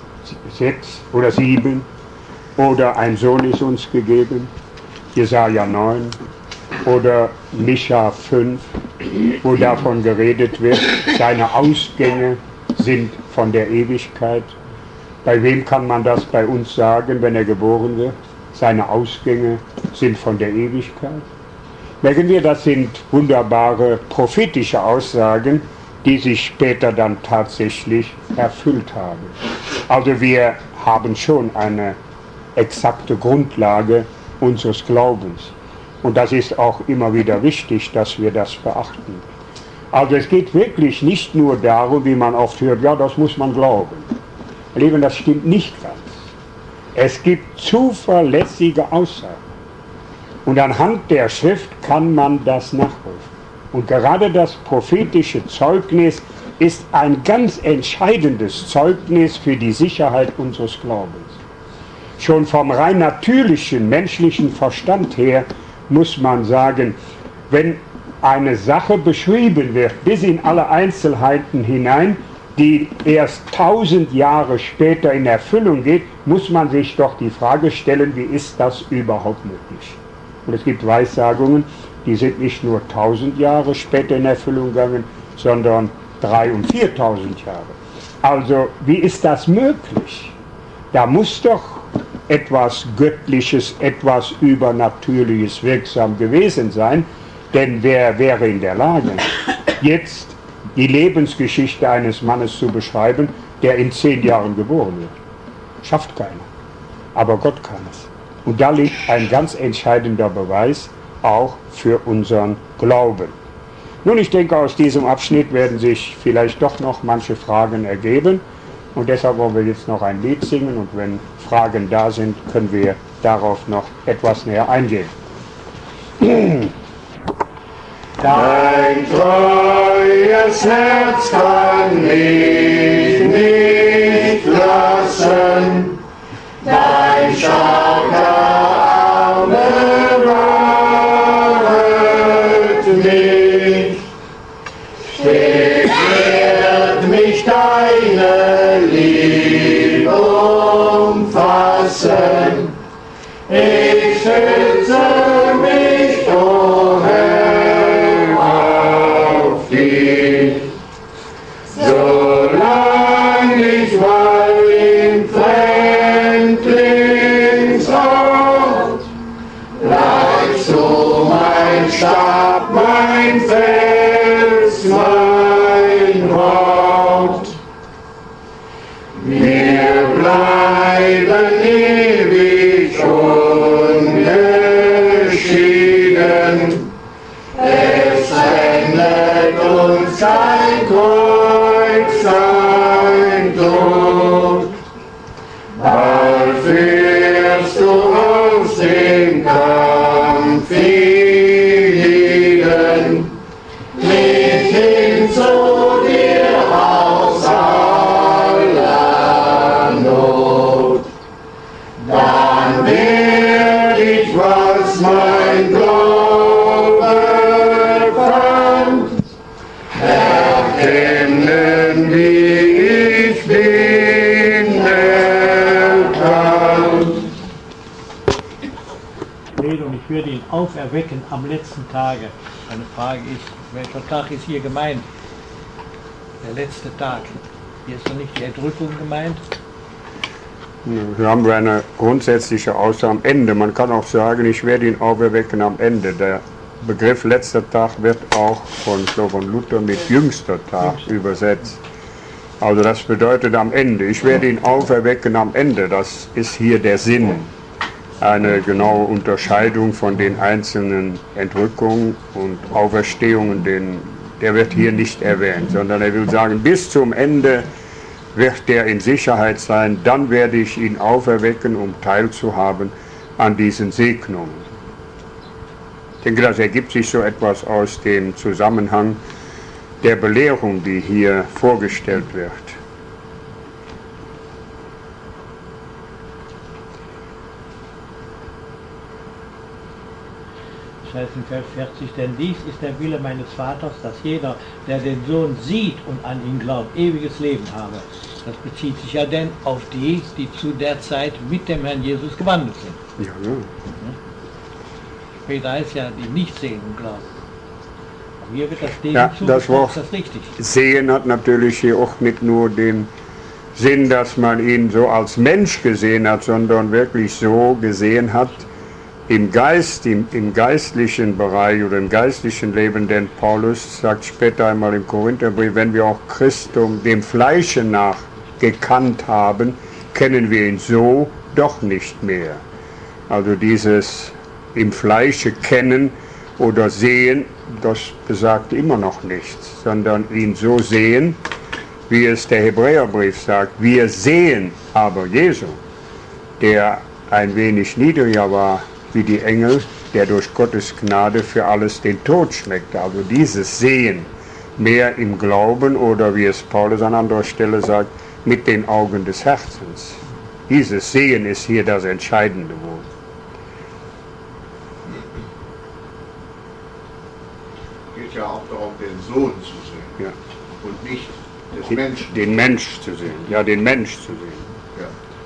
6 oder 7, oder ein Sohn ist uns gegeben, Jesaja 9, oder Micha 5, wo davon geredet wird, seine Ausgänge sind von der Ewigkeit. Bei wem kann man das bei uns sagen, wenn er geboren wird? Seine Ausgänge sind von der Ewigkeit. Merken wir, das sind wunderbare prophetische Aussagen, die sich später dann tatsächlich erfüllt haben. Also wir haben schon eine exakte Grundlage unseres Glaubens. Und das ist auch immer wieder wichtig, dass wir das beachten. Also es geht wirklich nicht nur darum, wie man oft hört, ja, das muss man glauben. Lieben, das stimmt nicht ganz. Es gibt zuverlässige Aussagen. Und anhand der Schrift kann man das nachprüfen. Und gerade das prophetische Zeugnis ist ein ganz entscheidendes Zeugnis für die Sicherheit unseres Glaubens. Schon vom rein natürlichen menschlichen Verstand her muss man sagen, wenn eine Sache beschrieben wird, bis in alle Einzelheiten hinein, die erst 1000 Jahre später in Erfüllung geht, muss man sich doch die Frage stellen, wie ist das überhaupt möglich? Und es gibt Weissagungen, die sind nicht nur 1000 Jahre später in Erfüllung gegangen, sondern 3.000 und 4.000 Jahre. Also, wie ist das möglich? Da muss doch etwas Göttliches, etwas Übernatürliches wirksam gewesen sein, denn wer wäre in der Lage, jetzt die Lebensgeschichte eines Mannes zu beschreiben, der in 10 Jahren geboren wird? Schafft keiner. aber Gott kann es. Und da liegt ein ganz entscheidender Beweis auch für unseren Glauben. Nun, ich denke, aus diesem Abschnitt werden sich vielleicht doch noch manche Fragen ergeben. Und deshalb wollen wir jetzt noch ein Lied singen. Und wenn Fragen da sind, können wir darauf noch etwas näher eingehen. Dein treues Herz kann mich nicht lassen, dein starker Arm bewahret mich, stets wird mich deine Liebe umfassen, ich schütze mich, o Herr, auf dich, solang ich war im Fremdlingsort, bleibst du mein Stab, mein Fels, mein Hort. Wir bleiben ewig ungeschieden, es trennt uns kein Kreuz, kein Tod. Bald wirst du aus dem Kampf hienieden, mich hin zu dir aus aller Not. Dann werd ich, was mein Glaube fand, erkennen, wie ich bin erkannt. Und ich würde ihn auferwecken am letzten Tage. Meine Frage ist, welcher Tag ist hier gemeint? Der letzte Tag. Hier ist doch nicht die Entrückung gemeint? Hier haben wir eine grundsätzliche Aussage am Ende. Man kann auch sagen, ich werde ihn auferwecken am Ende. Der Begriff letzter Tag wird auch von Luther mit jüngster Tag übersetzt. Also das bedeutet am Ende. Ich werde ihn auferwecken am Ende. Das ist hier der Sinn. Eine genaue Unterscheidung von den einzelnen Entrückungen und Auferstehungen, der wird hier nicht erwähnt, sondern er will sagen, bis zum Ende wird der in Sicherheit sein, dann werde ich ihn auferwecken, um teilzuhaben an diesen Segnungen. Ich denke, das ergibt sich so etwas aus dem Zusammenhang der Belehrung, die hier vorgestellt wird. Das heißt in Vers 40, denn dies ist der Wille meines Vaters, dass jeder, der den Sohn sieht und an ihn glaubt, ewiges Leben habe. Das bezieht sich ja denn auf die, die zu der Zeit mit dem Herrn Jesus gewandelt sind. Ja, ja. Später heißt ja, die nicht sehen und glauben. Aber hier wird das denen Ja, das Wort ist das richtig. Sehen hat natürlich hier auch nicht nur den Sinn, dass man ihn so als Mensch gesehen hat, sondern wirklich so gesehen hat, im Geist, im geistlichen Bereich oder im geistlichen Leben, denn Paulus sagt später einmal im Korintherbrief, wenn wir auch Christum dem Fleische nach gekannt haben, kennen wir ihn so doch nicht mehr. Also dieses im Fleische kennen oder sehen, das besagt immer noch nichts, sondern ihn so sehen, wie es der Hebräerbrief sagt, wir sehen aber Jesu, der ein wenig niedriger war wie die Engel, der durch Gottes Gnade für alles den Tod schmeckte. Also dieses Sehen, mehr im Glauben oder wie es Paulus an anderer Stelle sagt, mit den Augen des Herzens. Dieses Sehen ist hier das entscheidende Wort. Es geht ja auch darum, den Sohn zu sehen, Ja. und nicht des Menschen. Den Mensch zu sehen. Ja, den Mensch zu sehen. Ja.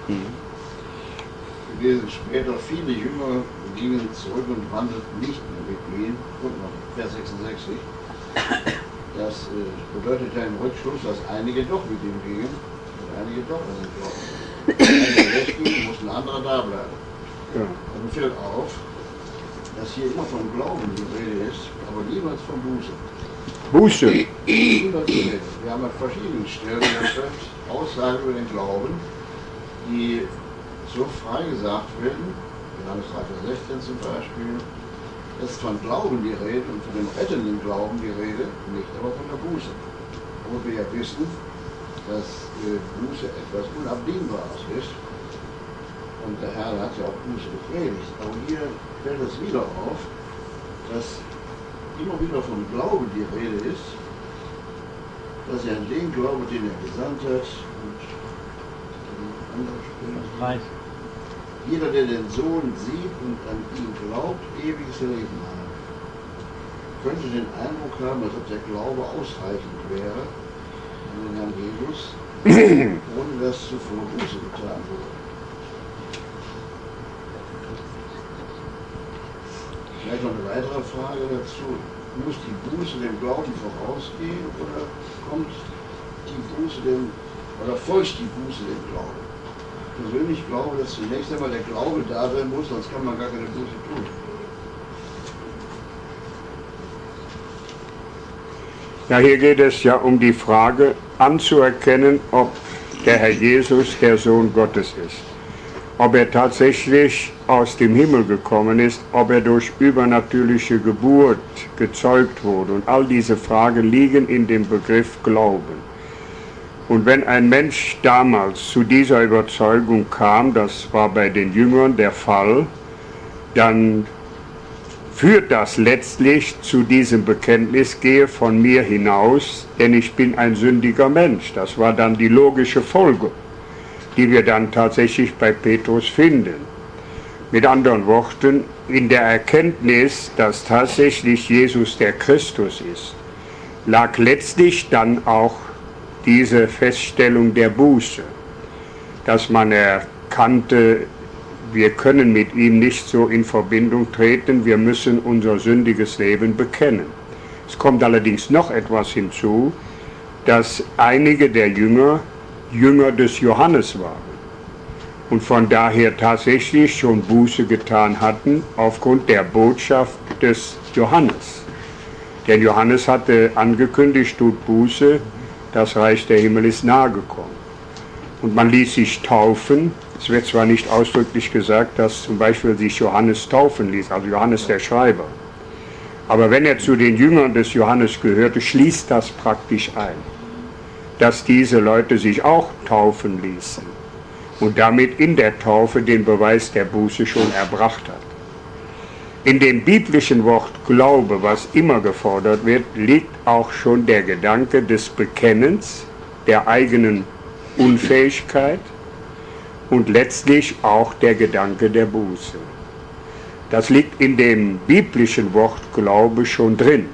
Wir lesen später, viele Jünger gingen zurück und wandelten nicht mehr mit ihm. Guck mal, Vers 66. Das bedeutet ja im Rückschluss, dass einige doch mit ihm gingen und einige doch nicht glauben. Einige weggingen, mussten andere da bleiben. Ja. Dann fällt auf, dass hier immer vom Glauben die Rede ist, aber niemals vom Buße. Buße. Niemals die Rede. Wir haben an verschiedenen Stellen in der Schrift Aussagen über den Glauben, die so freigesagt werden, Johannes 3, Vers 16 zum Beispiel, ist von Glauben die Rede und von dem rettenden Glauben die Rede, nicht aber von der Buße. Obwohl wir ja wissen, dass Buße etwas Unabdingbares ist. Und der Herr hat ja auch Buße gepredigt. Aber hier fällt es wieder auf, dass immer wieder vom Glauben die Rede ist, dass er an den Glauben, den er gesandt hat, und an anderer Stelle, jeder, der den Sohn sieht und an ihn glaubt, ewiges Leben hat. Könnte den Eindruck haben, als ob der Glaube ausreichend wäre an den Herrn Jesus, ohne dass zuvor Buße getan wurde. Vielleicht noch eine weitere Frage dazu. Muss die Buße dem Glauben vorausgehen oder kommt die Buße oder folgt die Buße dem Glauben? Ich persönlich glaube, dass zunächst einmal der Glaube da sein muss, sonst kann man gar keine Buße tun. Ja, hier geht es ja um die Frage anzuerkennen, ob der Herr Jesus der Sohn Gottes ist. Ob er tatsächlich aus dem Himmel gekommen ist, ob er durch übernatürliche Geburt gezeugt wurde. Und all diese Fragen liegen in dem Begriff Glauben. Und wenn ein Mensch damals zu dieser Überzeugung kam, das war bei den Jüngern der Fall, dann führt das letztlich zu diesem Bekenntnis, gehe von mir hinaus, denn ich bin ein sündiger Mensch. Das war dann die logische Folge, die wir dann tatsächlich bei Petrus finden. Mit anderen Worten, in der Erkenntnis, dass tatsächlich Jesus der Christus ist, lag letztlich dann auch diese Feststellung der Buße, dass man erkannte, wir können mit ihm nicht so in Verbindung treten, wir müssen unser sündiges Leben bekennen. Es kommt allerdings noch etwas hinzu, dass einige der Jünger des Johannes waren und von daher tatsächlich schon Buße getan hatten aufgrund der Botschaft des Johannes. Denn Johannes hatte angekündigt, tut Buße, das Reich der Himmel ist nahe gekommen. Und man ließ sich taufen. Es wird zwar nicht ausdrücklich gesagt, dass zum Beispiel sich Johannes taufen ließ, also Johannes der Schreiber. Aber wenn er zu den Jüngern des Johannes gehörte, schließt das praktisch ein, dass diese Leute sich auch taufen ließen und damit in der Taufe den Beweis der Buße schon erbracht hat. In dem biblischen Wort Glaube, was immer gefordert wird, liegt auch schon der Gedanke des Bekennens, der eigenen Unfähigkeit und letztlich auch der Gedanke der Buße. Das liegt in dem biblischen Wort Glaube schon drin.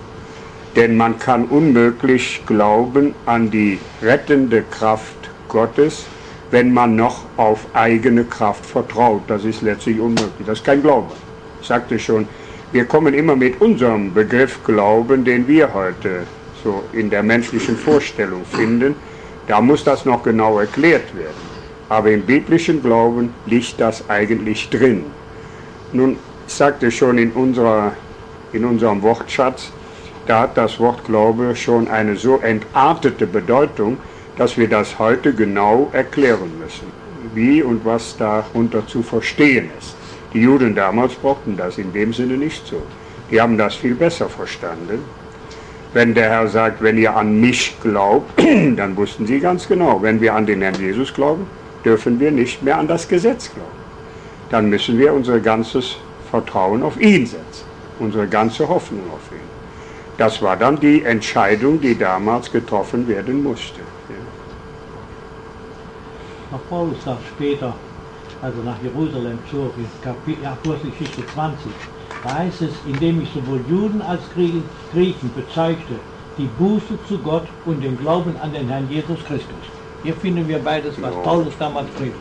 Denn man kann unmöglich glauben an die rettende Kraft Gottes, wenn man noch auf eigene Kraft vertraut. Das ist letztlich unmöglich. Das ist kein Glaube. Ich sagte schon, wir kommen immer mit unserem Begriff Glauben, den wir heute so in der menschlichen Vorstellung finden. Da muss das noch genau erklärt werden. Aber im biblischen Glauben liegt das eigentlich drin. Nun, ich sagte schon in unserem Wortschatz, da hat das Wort Glaube schon eine so entartete Bedeutung, dass wir das heute genau erklären müssen, wie und was darunter zu verstehen ist. Die Juden damals brauchten das in dem Sinne nicht so. Die haben das viel besser verstanden. Wenn der Herr sagt, wenn ihr an mich glaubt, dann wussten sie ganz genau, wenn wir an den Herrn Jesus glauben, dürfen wir nicht mehr an das Gesetz glauben. Dann müssen wir unser ganzes Vertrauen auf ihn setzen, unsere ganze Hoffnung auf ihn. Das war dann die Entscheidung, die damals getroffen werden musste. Auch Paulus sagt später, als er nach Jerusalem zog, in Apostelgeschichte 20, da heißt es, indem ich sowohl Juden als Griechen bezeugte, die Buße zu Gott und den Glauben an den Herrn Jesus Christus. Hier finden wir beides, was Paulus damals predigt.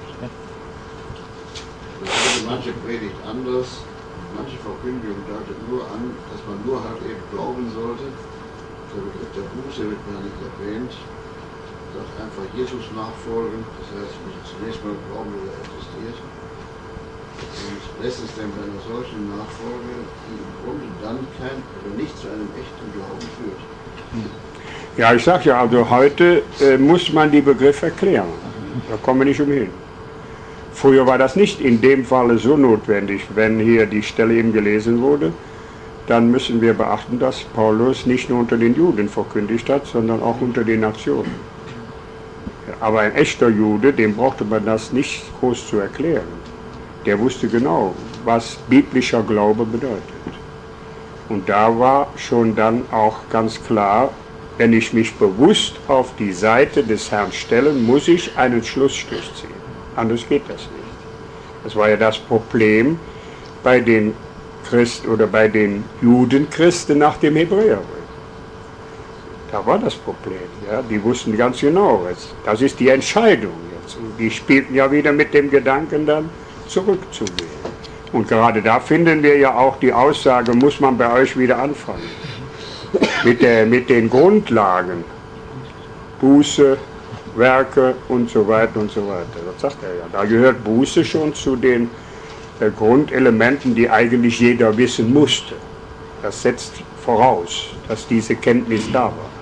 Manche predigt anders, manche Verkündigung deutet nur an, dass man nur halt eben glauben sollte. Der Begriff der Buße wird gar nicht erwähnt. Sagt einfach Jesus nachfolgen, das heißt, ich muss zunächst mal glauben, dass er existiert. Und lässt es denn bei einer solchen Nachfolge, die im Grunde dann nicht zu einem echten Glauben führt. Ja, ich sage ja, also heute muss man die Begriffe erklären. Da kommen wir nicht umhin. Früher war das nicht in dem Falle so notwendig. Wenn hier die Stelle eben gelesen wurde, dann müssen wir beachten, dass Paulus nicht nur unter den Juden verkündigt hat, sondern auch unter den Nationen. Aber ein echter Jude, dem brauchte man das nicht groß zu erklären. Der wusste genau, was biblischer Glaube bedeutet. Und da war schon dann auch ganz klar, wenn ich mich bewusst auf die Seite des Herrn stelle, muss ich einen Schlussstrich ziehen. Anders geht das nicht. Das war ja das Problem bei den Christen oder bei den Judenchristen nach dem Hebräerbrief. Da war das Problem. Ja? Die wussten ganz genau, das ist die Entscheidung jetzt. Und die spielten ja wieder mit dem Gedanken, dann zurückzugehen. Und gerade da finden wir ja auch die Aussage, muss man bei euch wieder anfangen. Mit den Grundlagen. Buße, Werke und so weiter und so weiter. Das sagt er ja. Da gehört Buße schon zu den Grundelementen, die eigentlich jeder wissen musste. Das setzt voraus, dass diese Kenntnis da war.